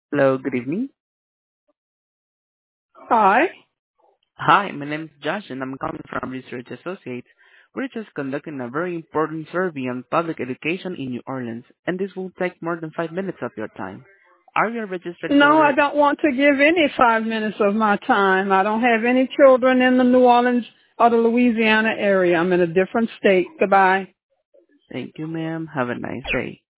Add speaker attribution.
Speaker 1: Hello, good evening.
Speaker 2: Hi.
Speaker 1: Hi, my name is Josh and I'm calling from Research Associates. We're just conducting a very important survey on public education in New Orleans, and this will take more than 5 minutes of your time. Are you a registered
Speaker 2: No, I
Speaker 1: voter?
Speaker 2: don't want to give any 5 minutes of my time. I don't have any children in the New Orleans or the Louisiana area. I'm in a different state. Goodbye.
Speaker 1: Thank you, ma'am. Have a nice day.